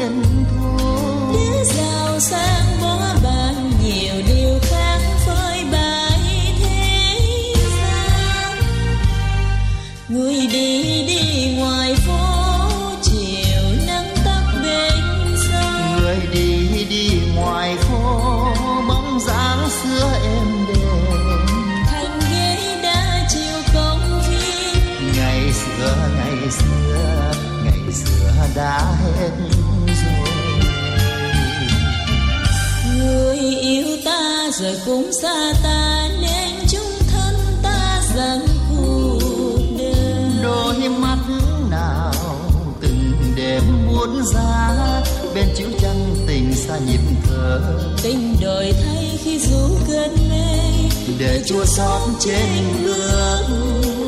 hiền thục. Để giàu sang bó ban nhiều điều khác phơi bày thế gian. Người đi đi ngoài phố chiều nắng tắt bên sông. Người đi đi ngoài phố bóng dáng xưa êm đềm. Thành ghế đá chiều công viên. Ngày xưa ngày xưa ngày xưa đã hết rồi. Người yêu ta giờ cũng xa ta nên chung thân ta dần cuộc đời. Đôi mắt nào từng đêm buốt giá bên chiếu trăng tình xa nhịp thở. Tình đổi thay khi rủ cơn mê để chua xót trên gương